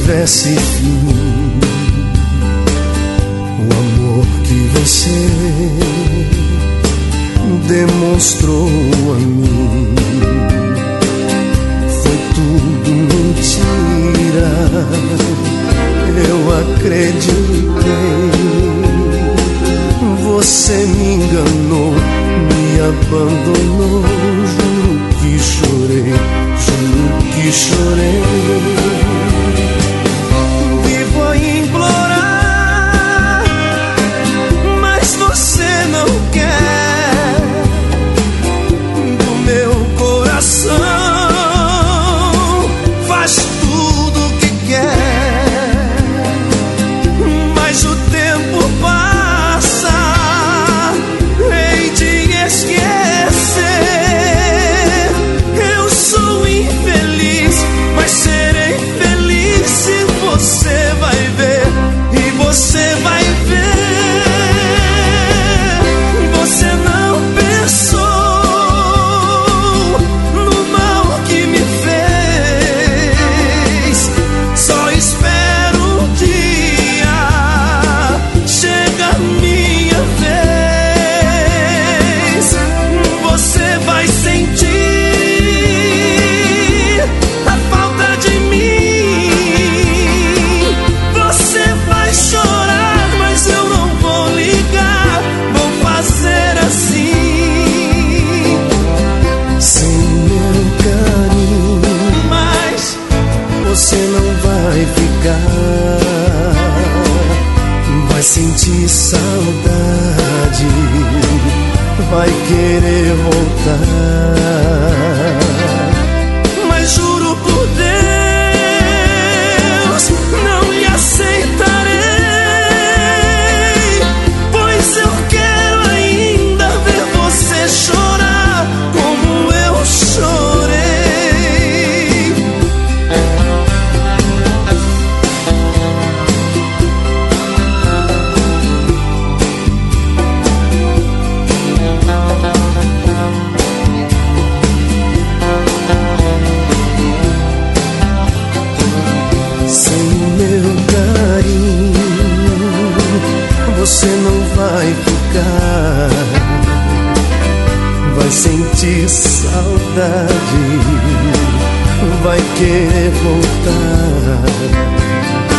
tivesse fim. O amor que você demonstrou a mim foi tudo mentira. Eu acreditei, você me enganou, me abandonou. Juro que chorei, juro que chorei. Vivo a implorar, mas você não quer do meu coração. Faz tudo que quer, mas o tempo passa, hei de esquecer. Eu sou infeliz, mas serei feliz se você vai ver. E você vai ver. Você não pensou no mal que me fez. Só espero um dia chega a minha vez. Você vai sentir a falta de mim. Você vai chorar, mas eu não vou ligar. Vou fazer assim, sem meu carinho. Mas você não vai ficar, vai sentir saudade, vai querer voltar. Mas juro por Deus, não lhe aceitarei, pois eu quero ainda ver você chorar como eu chorei. Sem o meu carinho, você não vai ficar, vai sentir saudade, vai querer voltar.